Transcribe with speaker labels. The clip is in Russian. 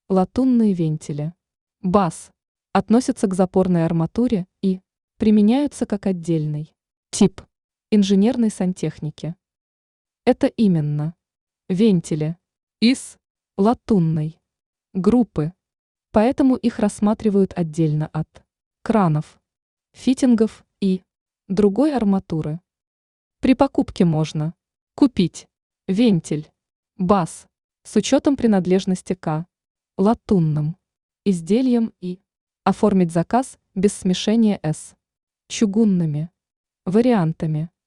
Speaker 1: Латунные вентили. БАС. Относятся к запорной арматуре и применяются как отдельный тип инженерной сантехники. Это именно вентили из латунной группы, поэтому их рассматривают отдельно от кранов, фитингов и другой арматуры. При покупке можно купить вентиль БАС с учетом принадлежности к латунным изделиям и оформить заказ без смешения с чугунными вариантами.